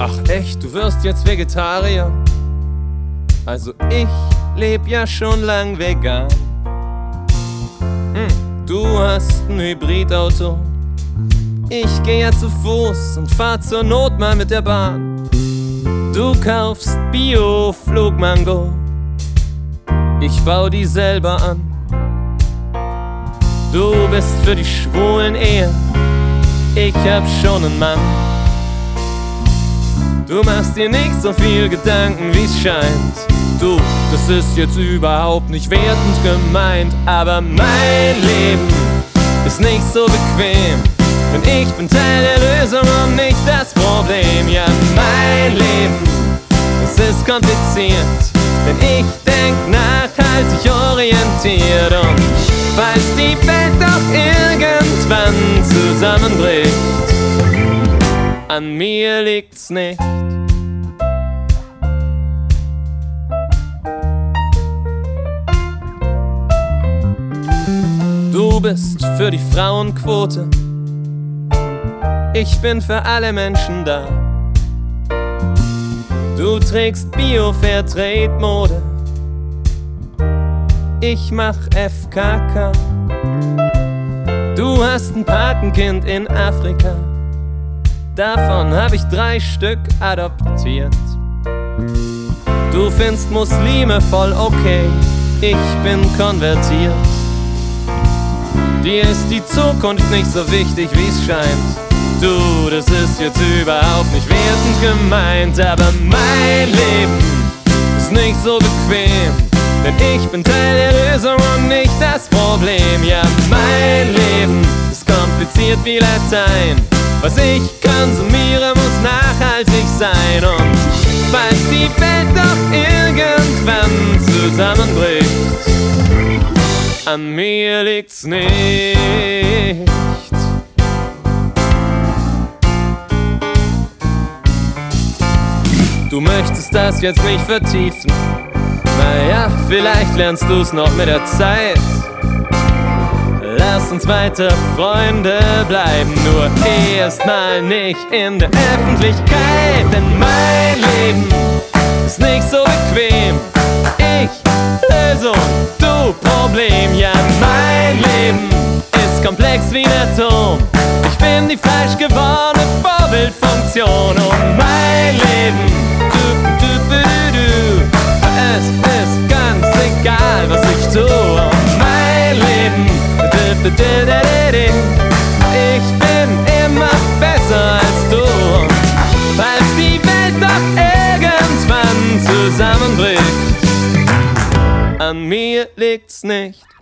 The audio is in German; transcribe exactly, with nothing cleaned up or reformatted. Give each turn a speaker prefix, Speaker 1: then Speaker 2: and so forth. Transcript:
Speaker 1: Ach echt, du wirst jetzt Vegetarier? Also ich leb ja schon lang vegan. Hm, du hast ein Hybridauto. Ich geh ja zu Fuß und fahr zur Not mal mit der Bahn. Du kaufst Bio-Flugmango, ich bau die selber an. Du bist für die schwulen Ehe, ich hab schon einen Mann. Du machst dir nicht so viel Gedanken, wie's scheint. Du, das ist jetzt überhaupt nicht wertend gemeint, aber mein Leben ist nicht so bequem, denn ich bin Teil der Lösung und nicht das Problem. Ja, mein Leben, es ist kompliziert, denn ich denk nachhaltig orientiert. Und falls die Welt doch irgendwann zusammenbricht, an mir liegt's nicht. Du bist für die Frauenquote, ich bin für alle Menschen da. Du trägst Bio-Fairtrade-Mode, ich mach F K K. Du hast ein Patenkind in Afrika, davon hab ich drei Stück adoptiert. Du findest Muslime voll okay, ich bin konvertiert. Dir ist die Zukunft nicht so wichtig, wie's scheint. Du, das ist jetzt überhaupt nicht wertend gemeint, aber mein Leben ist nicht so bequem, denn ich bin Teil der Lösung und nicht das Problem. Ja, mein Leben ist kompliziert wie Latein. Was ich konsumiere, muss nachhaltig sein. Und falls die Welt doch irgendwann zusammenbricht, an mir liegt's nicht. Du möchtest das jetzt nicht vertiefen, naja, vielleicht lernst du's noch mit der Zeit. Lass uns weiter Freunde bleiben, nur erstmal nicht in der Öffentlichkeit. Denn mein Leben ist nicht so bequem, ich Lösung, du Problem. Ja, mein Leben ist komplex wie ein Atom, ich bin die falsch gewordene Vorbildfunktion. Und mein Leben, du, du, du, du, es ist ganz egal, was ich tue. Und mein Leben, du, du, du, du, ich bin immer besser als du. Und falls die Welt doch irgendwann zusammenbricht, an mir liegt's nicht.